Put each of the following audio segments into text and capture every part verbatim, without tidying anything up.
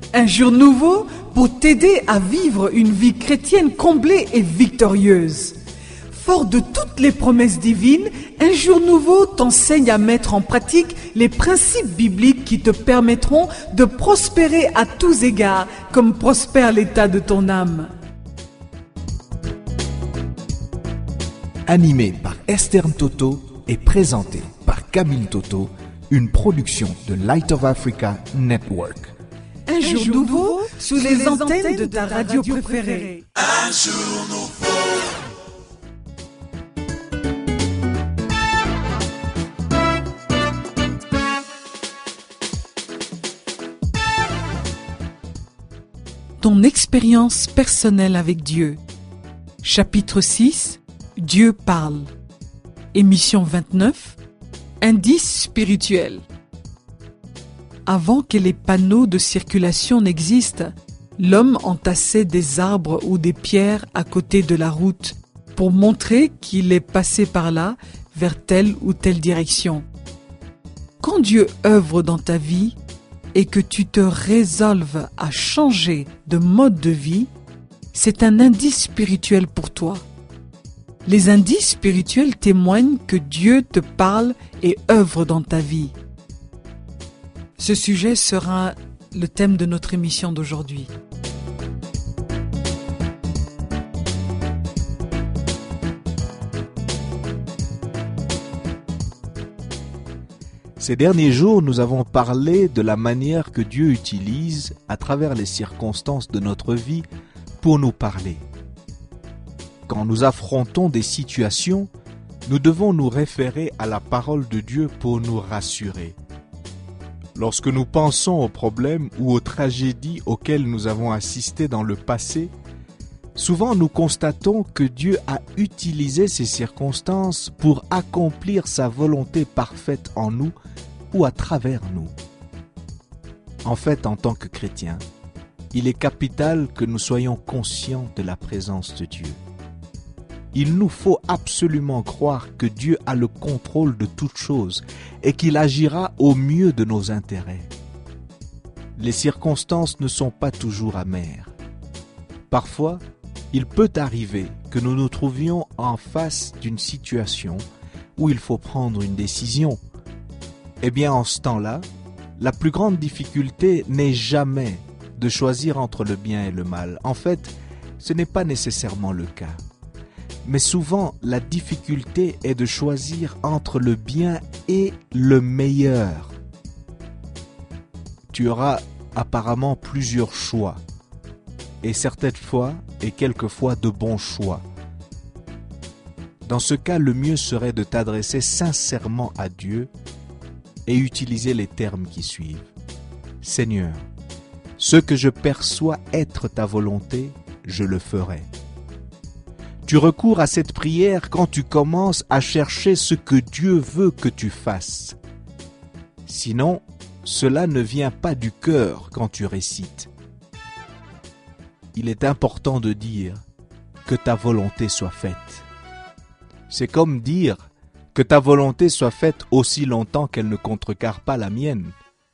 Un jour nouveau pour t'aider à vivre une vie chrétienne comblée et victorieuse. Fort de toutes les promesses divines, Un jour nouveau t'enseigne à mettre en pratique les principes bibliques qui te permettront de prospérer à tous égards, comme prospère l'état de ton âme. Animé par Esther Toto et présenté par Camille Toto, une production de Light of Africa Network. Un, Un jour, jour nouveau sous les, les antennes de ta radio préférée. Un jour nouveau. Ton expérience personnelle avec Dieu. Chapitre six. Dieu parle. Émission vingt-neuf. Indice spirituel. Avant que les panneaux de circulation n'existent, l'homme entassait des arbres ou des pierres à côté de la route pour montrer qu'il est passé par là vers telle ou telle direction. Quand Dieu œuvre dans ta vie et que tu te résolves à changer de mode de vie, c'est un indice spirituel pour toi. Les indices spirituels témoignent que Dieu te parle et œuvre dans ta vie. Ce sujet sera le thème de notre émission d'aujourd'hui. Ces derniers jours, nous avons parlé de la manière que Dieu utilise à travers les circonstances de notre vie pour nous parler. Quand nous affrontons des situations, nous devons nous référer à la parole de Dieu pour nous rassurer. Lorsque nous pensons aux problèmes ou aux tragédies auxquelles nous avons assisté dans le passé, souvent nous constatons que Dieu a utilisé ces circonstances pour accomplir sa volonté parfaite en nous ou à travers nous. En fait, en tant que chrétiens, il est capital que nous soyons conscients de la présence de Dieu. Il nous faut absolument croire que Dieu a le contrôle de toutes choses et qu'il agira au mieux de nos intérêts. Les circonstances ne sont pas toujours amères. Parfois, il peut arriver que nous nous trouvions en face d'une situation où il faut prendre une décision. Eh bien, en ce temps-là, la plus grande difficulté n'est jamais de choisir entre le bien et le mal. En fait, ce n'est pas nécessairement le cas. Mais souvent, la difficulté est de choisir entre le bien et le meilleur. Tu auras apparemment plusieurs choix, et certaines fois et quelquefois de bons choix. Dans ce cas, le mieux serait de t'adresser sincèrement à Dieu et utiliser les termes qui suivent. Seigneur, ce que je perçois être ta volonté, je le ferai. Tu recours à cette prière quand tu commences à chercher ce que Dieu veut que tu fasses. Sinon, cela ne vient pas du cœur quand tu récites. Il est important de dire que ta volonté soit faite. C'est comme dire que ta volonté soit faite aussi longtemps qu'elle ne contrecarre pas la mienne.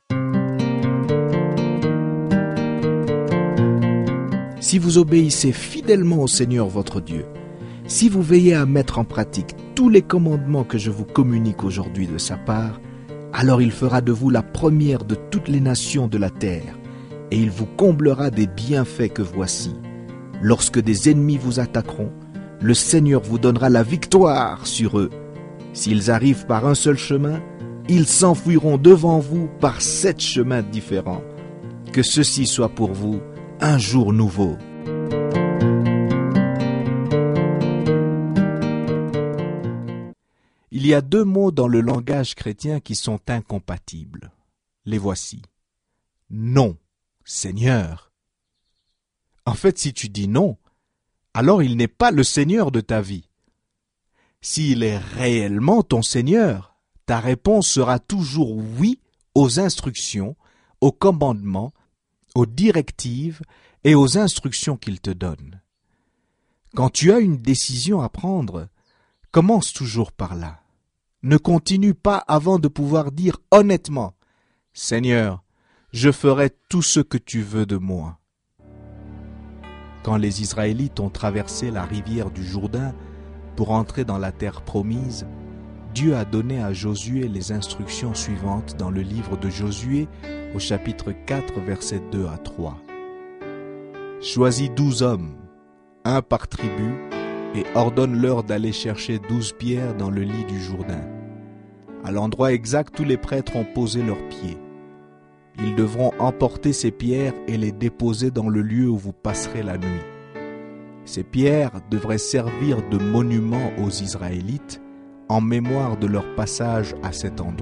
Si vous obéissez fidèlement au Seigneur votre Dieu, si vous veillez à mettre en pratique tous les commandements que je vous communique aujourd'hui de sa part, alors il fera de vous la première de toutes les nations de la terre, et il vous comblera des bienfaits que voici. Lorsque des ennemis vous attaqueront, le Seigneur vous donnera la victoire sur eux. S'ils arrivent par un seul chemin, ils s'enfuiront devant vous par sept chemins différents. Que ceci soit pour vous un jour nouveau. Il y a deux mots dans le langage chrétien qui sont incompatibles. Les voici. Non, Seigneur. En fait, si tu dis non, alors il n'est pas le Seigneur de ta vie. S'il est réellement ton Seigneur, ta réponse sera toujours oui aux instructions, aux commandements, aux directives et aux instructions qu'il te donne. Quand tu as une décision à prendre, commence toujours par là. Ne continue pas avant de pouvoir dire honnêtement « Seigneur, je ferai tout ce que tu veux de moi. » Quand les Israélites ont traversé la rivière du Jourdain pour entrer dans la terre promise, Dieu a donné à Josué les instructions suivantes dans le livre de Josué au chapitre quatre, versets deux à trois. « Choisis douze hommes, un par tribu, et ordonne-leur d'aller chercher douze pierres dans le lit du Jourdain. À l'endroit exact où les prêtres ont posé leurs pieds. Ils devront emporter ces pierres et les déposer dans le lieu où vous passerez la nuit. Ces pierres devraient servir de monument aux Israélites en mémoire de leur passage à cet endroit. »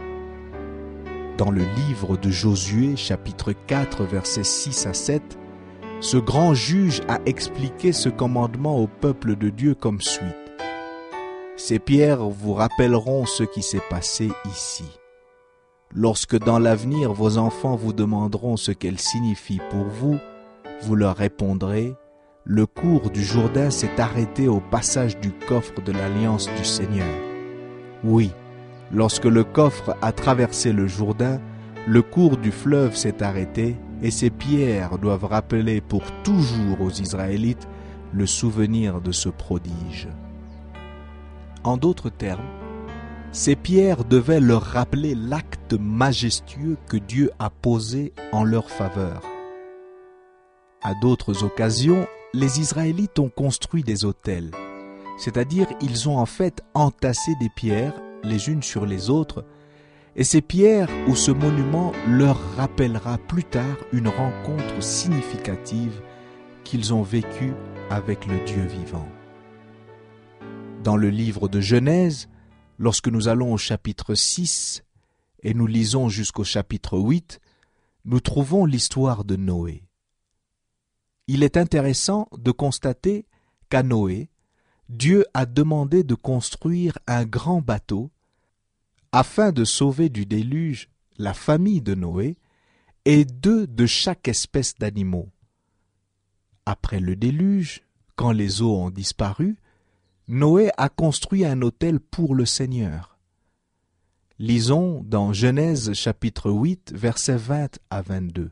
Dans le livre de Josué, chapitre quatre, versets six à sept, ce grand juge a expliqué ce commandement au peuple de Dieu comme suit. « Ces pierres vous rappelleront ce qui s'est passé ici. Lorsque dans l'avenir vos enfants vous demanderont ce qu'elles signifient pour vous, vous leur répondrez « Le cours du Jourdain s'est arrêté au passage du coffre de l'Alliance du Seigneur. » Oui, lorsque le coffre a traversé le Jourdain, le cours du fleuve s'est arrêté et ces pierres doivent rappeler pour toujours aux Israélites le souvenir de ce prodige. En d'autres termes, ces pierres devaient leur rappeler l'acte majestueux que Dieu a posé en leur faveur. À d'autres occasions, les Israélites ont construit des autels, c'est-à-dire ils ont en fait entassé des pierres les unes sur les autres, et ces pierres ou ce monument leur rappellera plus tard une rencontre significative qu'ils ont vécue avec le Dieu vivant. Dans le livre de Genèse, lorsque nous allons au chapitre six et nous lisons jusqu'au chapitre huit, nous trouvons l'histoire de Noé. Il est intéressant de constater qu'à Noé, Dieu a demandé de construire un grand bateau afin de sauver du déluge la famille de Noé et deux de chaque espèce d'animaux. Après le déluge, quand les eaux ont disparu, Noé a construit un autel pour le Seigneur. Lisons dans Genèse chapitre huit, versets vingt à vingt-deux.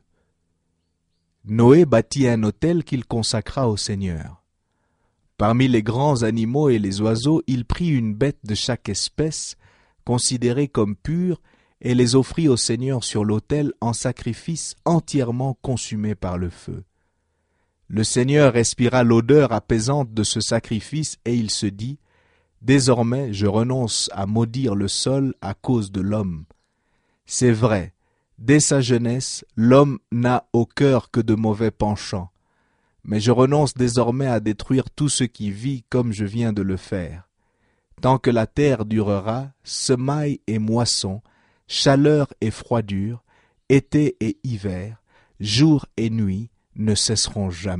Noé bâtit un autel qu'il consacra au Seigneur. Parmi les grands animaux et les oiseaux, il prit une bête de chaque espèce, considérée comme pure, et les offrit au Seigneur sur l'autel en sacrifice entièrement consumé par le feu. Le Seigneur respira l'odeur apaisante de ce sacrifice et il se dit « Désormais, je renonce à maudire le sol à cause de l'homme. C'est vrai, dès sa jeunesse, l'homme n'a au cœur que de mauvais penchants. Mais je renonce désormais à détruire tout ce qui vit comme je viens de le faire. Tant que la terre durera, semailles et moissons, chaleur et froidure, été et hiver, jour et nuit, ne cesseront jamais. »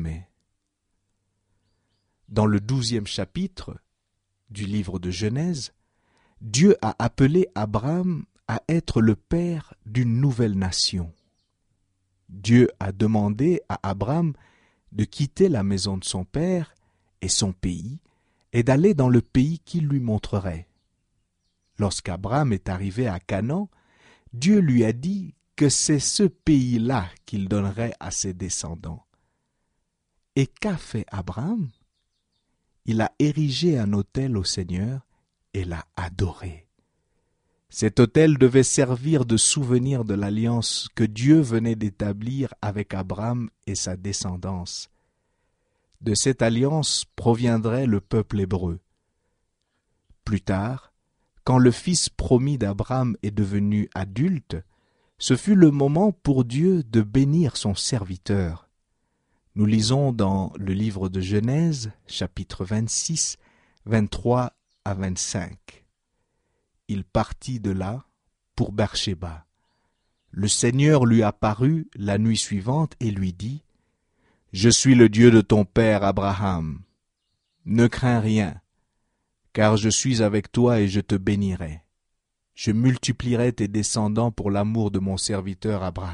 Dans le douzième chapitre du livre de Genèse, Dieu a appelé Abraham à être le père d'une nouvelle nation. Dieu a demandé à Abraham de quitter la maison de son père et son pays et d'aller dans le pays qu'il lui montrerait. Lorsqu'Abraham est arrivé à Canaan, Dieu lui a dit que c'est ce pays-là qu'il donnerait à ses descendants. Et qu'a fait Abraham? Il a érigé un autel au Seigneur et l'a adoré. Cet autel devait servir de souvenir de l'alliance que Dieu venait d'établir avec Abraham et sa descendance. De cette alliance proviendrait le peuple hébreu. Plus tard, quand le fils promis d'Abraham est devenu adulte, ce fut le moment pour Dieu de bénir son serviteur. Nous lisons dans le livre de Genèse, chapitre vingt-six, vingt-trois à vingt-cinq. Il partit de là pour Beersheba. Le Seigneur lui apparut la nuit suivante et lui dit « Je suis le Dieu de ton père Abraham. Ne crains rien, car je suis avec toi et je te bénirai. Je multiplierai tes descendants pour l'amour de mon serviteur Abraham. »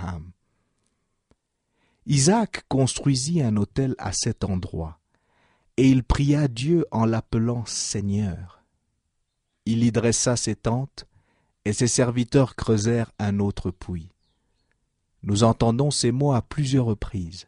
Isaac construisit un autel à cet endroit, et il pria Dieu en l'appelant Seigneur. Il y dressa ses tentes, et ses serviteurs creusèrent un autre puits. Nous entendons ces mots à plusieurs reprises.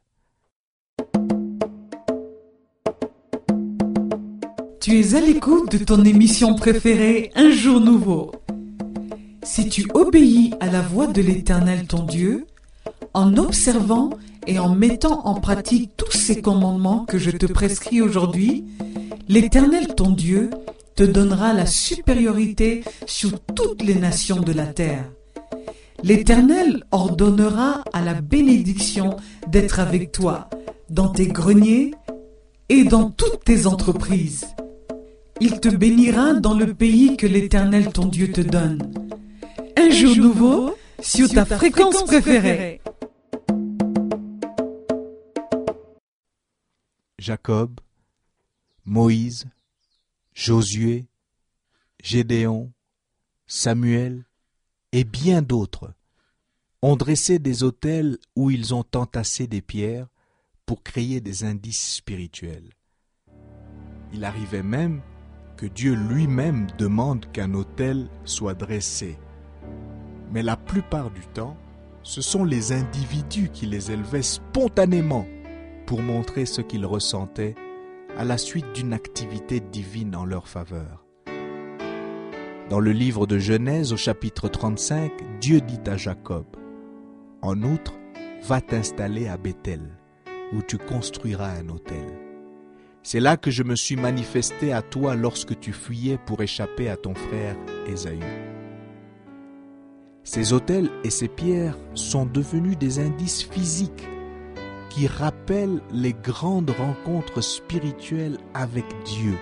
Tu es à l'écoute de ton émission préférée, Un jour nouveau. Si tu obéis à la voix de l'Éternel ton Dieu, en observant et en mettant en pratique tous ces commandements que je te prescris aujourd'hui, l'Éternel ton Dieu te donnera la supériorité sur toutes les nations de la terre. L'Éternel ordonnera à la bénédiction d'être avec toi dans tes greniers et dans toutes tes entreprises. Il te bénira dans le pays que l'Éternel ton Dieu te donne. Un jour nouveau sur ta fréquence préférée. Jacob, Moïse, Josué, Gédéon, Samuel et bien d'autres ont dressé des autels où ils ont entassé des pierres pour créer des indices spirituels. Il arrivait même que Dieu lui-même demande qu'un autel soit dressé. Mais la plupart du temps, ce sont les individus qui les élevaient spontanément pour montrer ce qu'ils ressentaient à la suite d'une activité divine en leur faveur. Dans le livre de Genèse au chapitre trente-cinq, Dieu dit à Jacob, « En outre, va t'installer à Béthel, où tu construiras un autel. C'est là que je me suis manifesté à toi lorsque tu fuyais pour échapper à ton frère Ésaü. » Ces autels et ces pierres sont devenus des indices physiques qui rappellent les grandes rencontres spirituelles avec Dieu.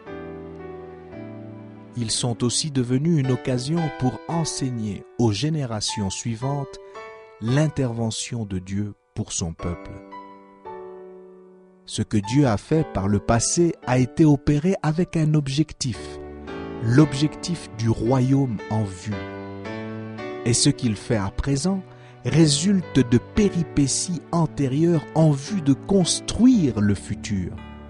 Ils sont aussi devenus une occasion pour enseigner aux générations suivantes l'intervention de Dieu pour son peuple. Ce que Dieu a fait par le passé a été opéré avec un objectif, l'objectif du royaume en vue. Et ce qu'il fait à présent résulte de péripéties antérieures en vue de construire le futur.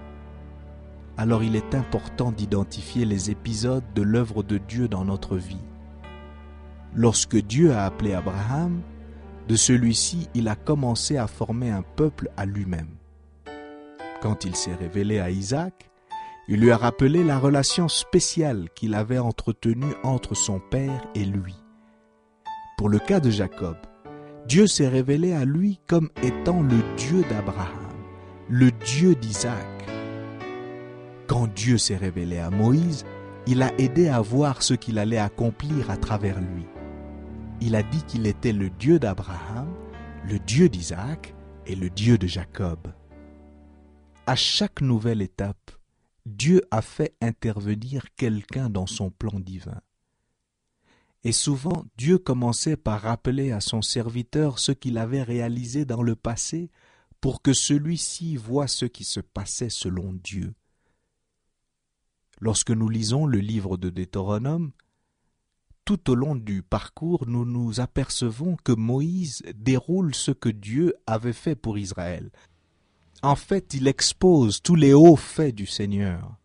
Alors il est important d'identifier les épisodes de l'œuvre de Dieu dans notre vie. Lorsque Dieu a appelé Abraham, de celui-ci il a commencé à former un peuple à lui-même. Quand il s'est révélé à Isaac, il lui a rappelé la relation spéciale qu'il avait entretenue entre son père et lui. Pour le cas de Jacob, Dieu s'est révélé à lui comme étant le Dieu d'Abraham, le Dieu d'Isaac. Quand Dieu s'est révélé à Moïse, il a aidé à voir ce qu'il allait accomplir à travers lui. Il a dit qu'il était le Dieu d'Abraham, le Dieu d'Isaac et le Dieu de Jacob. À chaque nouvelle étape, Dieu a fait intervenir quelqu'un dans son plan divin. Et souvent, Dieu commençait par rappeler à son serviteur ce qu'il avait réalisé dans le passé pour que celui-ci voie ce qui se passait selon Dieu. Lorsque nous lisons le livre de Deutéronome, tout au long du parcours, nous nous apercevons que Moïse déroule ce que Dieu avait fait pour Israël. En fait, il expose tous les hauts faits du Seigneur.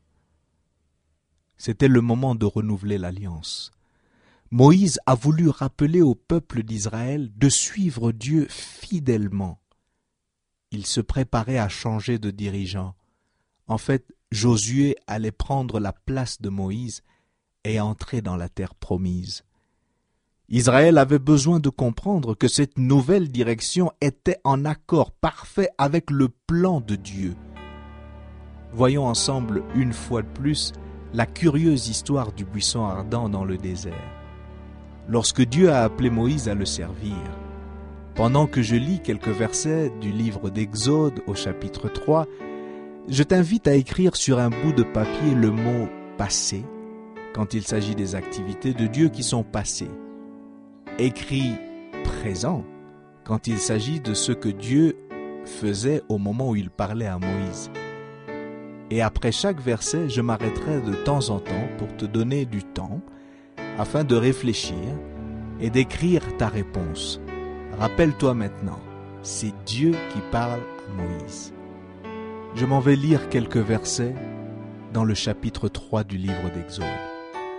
C'était le moment de renouveler l'alliance. Moïse a voulu rappeler au peuple d'Israël de suivre Dieu fidèlement. Il se préparait à changer de dirigeant. En fait, Josué allait prendre la place de Moïse et entrer dans la terre promise. Israël avait besoin de comprendre que cette nouvelle direction était en accord parfait avec le plan de Dieu. Voyons ensemble une fois de plus la curieuse histoire du buisson ardent dans le désert. Lorsque Dieu a appelé Moïse à le servir, pendant que je lis quelques versets du livre d'Exode au chapitre trois, je t'invite à écrire sur un bout de papier le mot « passé » quand il s'agit des activités de Dieu qui sont passées. Écris « présent » quand il s'agit de ce que Dieu faisait au moment où il parlait à Moïse. Et après chaque verset, je m'arrêterai de temps en temps pour te donner du temps afin de réfléchir et d'écrire ta réponse. Rappelle-toi maintenant, c'est Dieu qui parle à Moïse. Je m'en vais lire quelques versets dans le chapitre trois du livre d'Exode.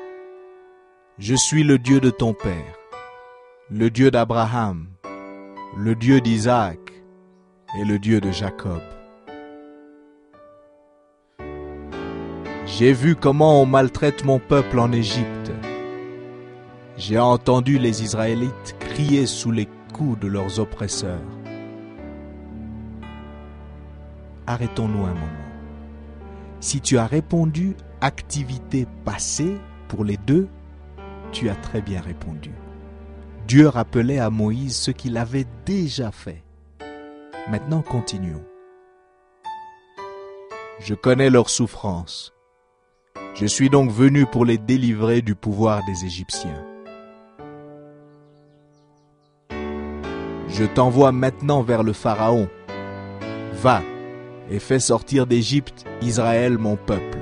« Je suis le Dieu de ton père, le Dieu d'Abraham, le Dieu d'Isaac et le Dieu de Jacob. J'ai vu comment on maltraite mon peuple en Égypte. J'ai entendu les Israélites crier sous les coups de leurs oppresseurs. Arrêtons-nous un moment. Si tu as répondu activité passée pour les deux, tu as très bien répondu. Dieu rappelait à Moïse ce qu'il avait déjà fait. Maintenant, continuons. Je connais leurs souffrances. Je suis donc venu pour les délivrer du pouvoir des Égyptiens. Je t'envoie maintenant vers le Pharaon. Va et fais sortir d'Égypte Israël, mon peuple.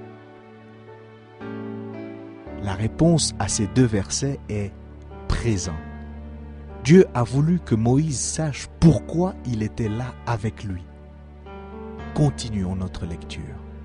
La réponse à ces deux versets est présent. Dieu a voulu que Moïse sache pourquoi il était là avec lui. Continuons notre lecture.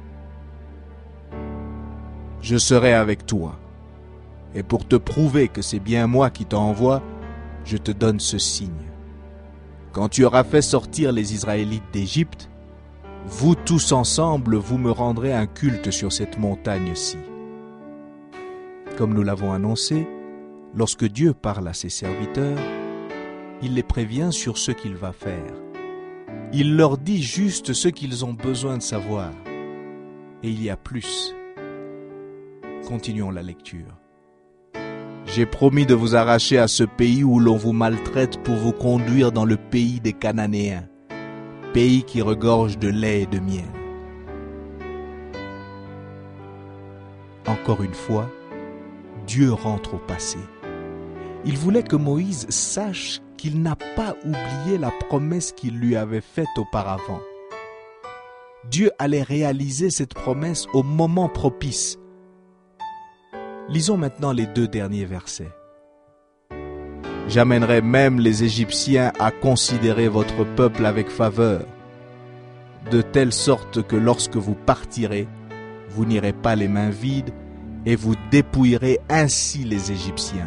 Je serai avec toi, et pour te prouver que c'est bien moi qui t'envoie, je te donne ce signe. Quand tu auras fait sortir les Israélites d'Égypte, vous tous ensemble, vous me rendrez un culte sur cette montagne-ci. Comme nous l'avons annoncé, lorsque Dieu parle à ses serviteurs, il les prévient sur ce qu'il va faire. Il leur dit juste ce qu'ils ont besoin de savoir. Et il y a plus. Continuons la lecture. J'ai promis de vous arracher à ce pays où l'on vous maltraite pour vous conduire dans le pays des Cananéens, pays qui regorge de lait et de miel. Encore une fois, Dieu rentre au passé. Il voulait que Moïse sache qu'il n'a pas oublié la promesse qu'il lui avait faite auparavant. Dieu allait réaliser cette promesse au moment propice. Lisons maintenant les deux derniers versets. J'amènerai même les Égyptiens à considérer votre peuple avec faveur, de telle sorte que lorsque vous partirez, vous n'irez pas les mains vides et vous dépouillerez ainsi les Égyptiens.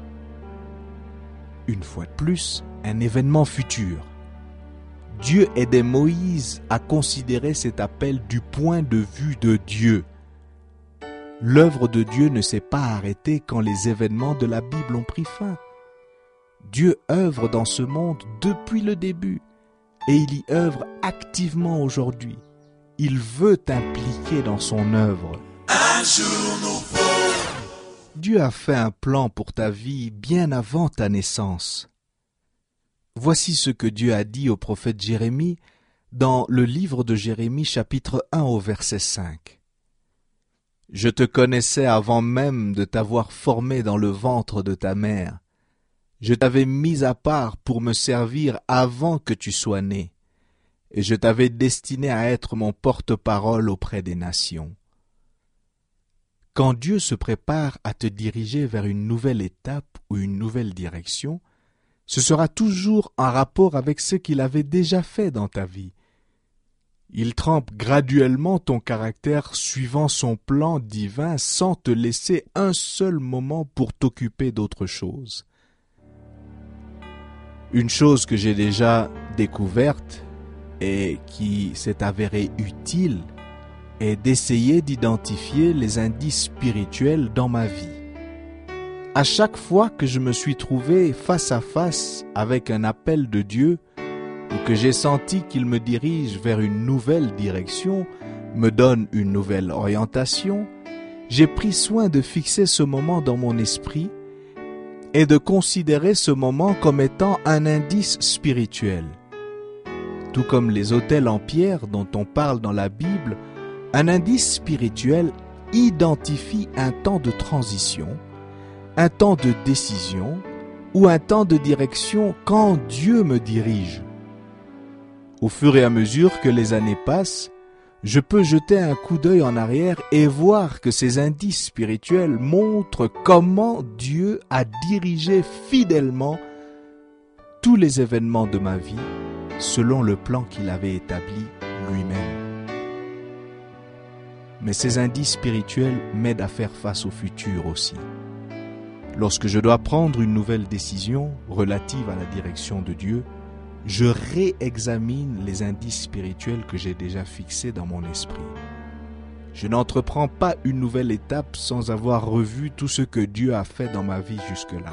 Une fois de plus, un événement futur. Dieu aidait Moïse à considérer cet appel du point de vue de Dieu. L'œuvre de Dieu ne s'est pas arrêtée quand les événements de la Bible ont pris fin. Dieu œuvre dans ce monde depuis le début et il y œuvre activement aujourd'hui. Il veut t'impliquer dans son œuvre. Un jour nous ferons. Dieu a fait un plan pour ta vie bien avant ta naissance. Voici ce que Dieu a dit au prophète Jérémie dans le livre de Jérémie chapitre un au verset cinq. Je te connaissais avant même de t'avoir formé dans le ventre de ta mère. Je t'avais mis à part pour me servir avant que tu sois né, et je t'avais destiné à être mon porte-parole auprès des nations. Quand Dieu se prépare à te diriger vers une nouvelle étape ou une nouvelle direction, ce sera toujours en rapport avec ce qu'il avait déjà fait dans ta vie. Il trempe graduellement ton caractère suivant son plan divin sans te laisser un seul moment pour t'occuper d'autre chose. Une chose que j'ai déjà découverte et qui s'est avérée utile est d'essayer d'identifier les indices spirituels dans ma vie. À chaque fois que je me suis trouvé face à face avec un appel de Dieu, ou que j'ai senti qu'il me dirige vers une nouvelle direction, me donne une nouvelle orientation, j'ai pris soin de fixer ce moment dans mon esprit et de considérer ce moment comme étant un indice spirituel. Tout comme les autels en pierre dont on parle dans la Bible, un indice spirituel identifie un temps de transition, un temps de décision ou un temps de direction quand Dieu me dirige. Au fur et à mesure que les années passent, je peux jeter un coup d'œil en arrière et voir que ces indices spirituels montrent comment Dieu a dirigé fidèlement tous les événements de ma vie selon le plan qu'il avait établi lui-même. Mais ces indices spirituels m'aident à faire face au futur aussi. Lorsque je dois prendre une nouvelle décision relative à la direction de Dieu, je réexamine les indices spirituels que j'ai déjà fixés dans mon esprit. Je n'entreprends pas une nouvelle étape sans avoir revu tout ce que Dieu a fait dans ma vie jusque-là.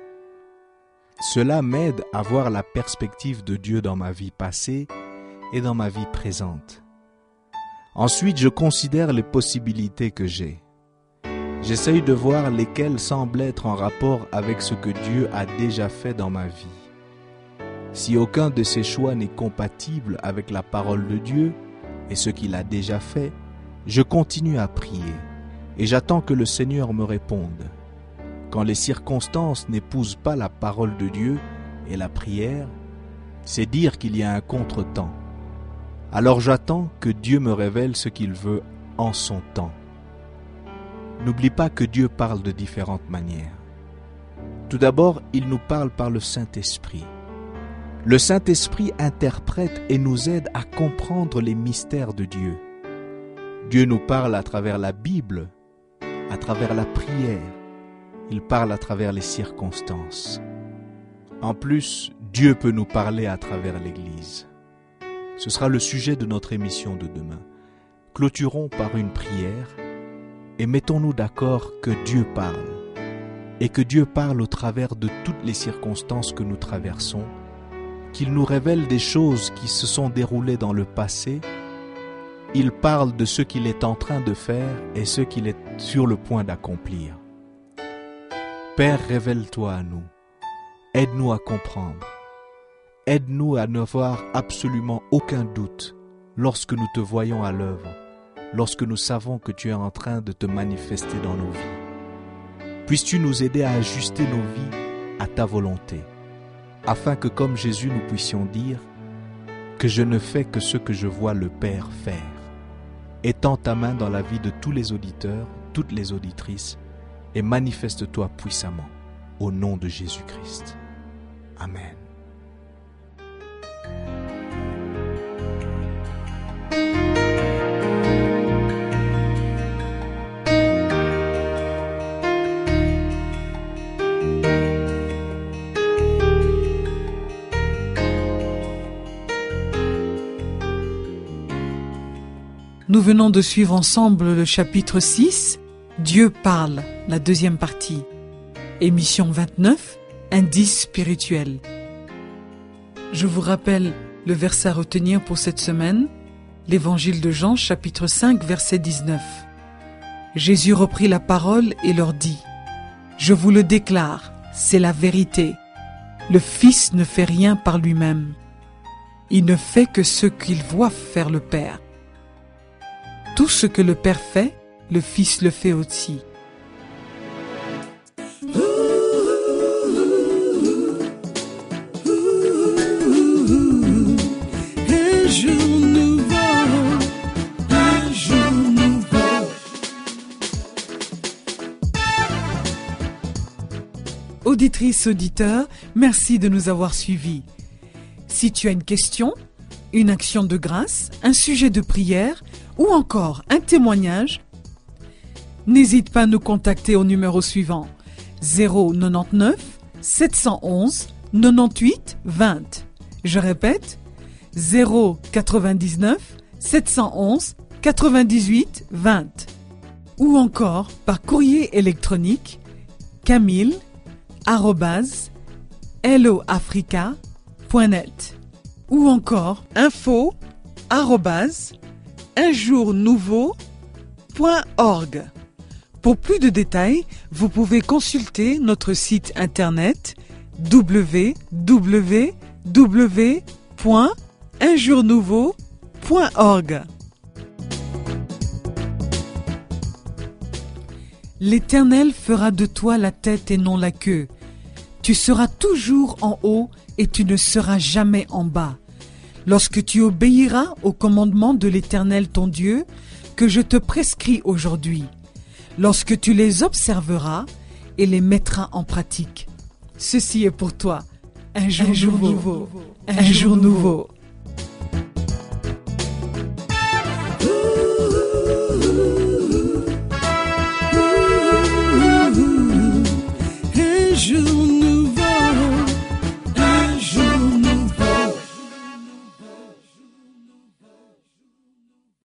Cela m'aide à voir la perspective de Dieu dans ma vie passée et dans ma vie présente. Ensuite, je considère les possibilités que j'ai. J'essaye de voir lesquelles semblent être en rapport avec ce que Dieu a déjà fait dans ma vie. Si aucun de ces choix n'est compatible avec la parole de Dieu et ce qu'il a déjà fait, je continue à prier et j'attends que le Seigneur me réponde. Quand les circonstances n'épousent pas la parole de Dieu et la prière, c'est dire qu'il y a un contretemps. Alors j'attends que Dieu me révèle ce qu'il veut en son temps. N'oublie pas que Dieu parle de différentes manières. Tout d'abord, il nous parle par le Saint-Esprit. Le Saint-Esprit interprète et nous aide à comprendre les mystères de Dieu. Dieu nous parle à travers la Bible, à travers la prière. Il parle à travers les circonstances. En plus, Dieu peut nous parler à travers l'Église. Ce sera le sujet de notre émission de demain. Clôturons par une prière et mettons-nous d'accord que Dieu parle et que Dieu parle au travers de toutes les circonstances que nous traversons, qu'il nous révèle des choses qui se sont déroulées dans le passé. Il parle de ce qu'il est en train de faire et ce qu'il est sur le point d'accomplir. Père, révèle-toi à nous. Aide-nous à comprendre. Aide-nous à n'avoir absolument aucun doute lorsque nous te voyons à l'œuvre, lorsque nous savons que tu es en train de te manifester dans nos vies. Puisses-tu nous aider à ajuster nos vies à ta volonté, afin que comme Jésus nous puissions dire que je ne fais que ce que je vois le Père faire. Étends ta main dans la vie de tous les auditeurs, toutes les auditrices, et manifeste-toi puissamment au nom de Jésus-Christ. Amen. Nous venons de suivre ensemble le chapitre six, Dieu parle, la deuxième partie. Émission vingt-neuf, indice spirituel. Je vous rappelle le verset à retenir pour cette semaine, l'Évangile de Jean, chapitre cinq, verset dix-neuf. Jésus reprit la parole et leur dit : « Je vous le déclare, c'est la vérité. Le Fils ne fait rien par lui-même. Il ne fait que ce qu'il voit faire le Père. Tout ce que le Père fait, le Fils le fait aussi. » Un jour nouveau, un jour nouveau. Auditrices, auditeurs, merci de nous avoir suivis. Si tu as une question, une action de grâce, un sujet de prière ou encore un témoignage, n'hésite pas à nous contacter au numéro suivant zéro quatre-vingt-neuf sept cent onze quatre-vingt-huit vingt. Je répète, zéro quatre-vingt-dix-neuf sept cent onze quatre-vingt-dix-huit vingt. Ou encore par courrier électronique camille arobase helloafrica point net ou encore info arobase un jour nouveau point org. Pour plus de détails, vous pouvez consulter notre site internet w w w point un jour nouveau point org. L'Éternel fera de toi la tête et non la queue. Tu seras toujours en haut et tu ne seras jamais en bas. Lorsque tu obéiras aux commandements de l'Éternel ton Dieu, que je te prescris aujourd'hui, lorsque tu les observeras et les mettras en pratique. Ceci est pour toi un jour, un jour nouveau, nouveau, un jour nouveau. nouveau.